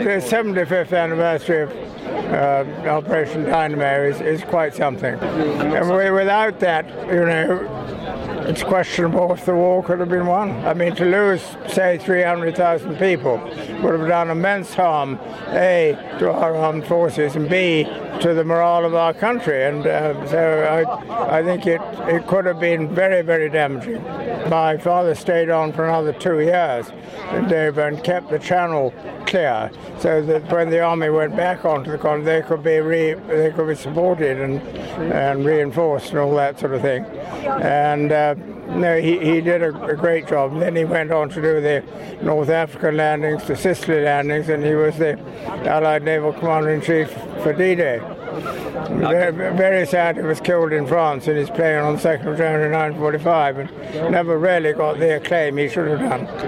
The 75th anniversary of Operation Dynamo is quite something. And without that, it's questionable if the war could have been won. I mean, to lose, say, 300,000 people would have done immense harm, A, to our armed forces, and B, to the morale of our country. And so I think it could have been very, very damaging. My father stayed on for another 2 years in Dover and kept the channel clear, so that when the army went back onto the continent, they could be supported and reinforced and all that sort of thing. And he did a great job. And then he went on to do the North African landings, the Sicily landings, and he was the Allied Naval Commander-in-Chief for D-Day. Very sad he was killed in France in his plane on the 2nd of January 1945, and never really got the acclaim he should have done.